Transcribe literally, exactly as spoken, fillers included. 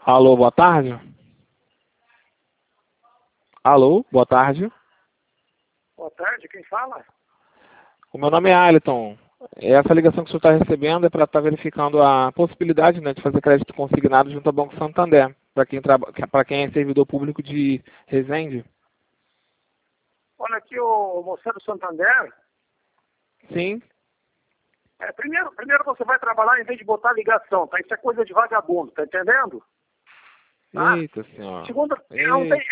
Alô, boa tarde. Alô, boa tarde. Boa tarde, quem fala? O meu nome é Aliton. Essa ligação que o senhor está recebendo é para estar verificando a possibilidade, né, de fazer crédito consignado junto ao Banco Santander, para quem, traba- para quem é servidor público de Resende. Olha aqui, o moço do Santander. Sim. É, primeiro, primeiro você vai trabalhar em vez de botar ligação, tá? Isso é coisa de vagabundo, tá entendendo? Tá? Eita senhora. Segundo, eu não Eita. tenho,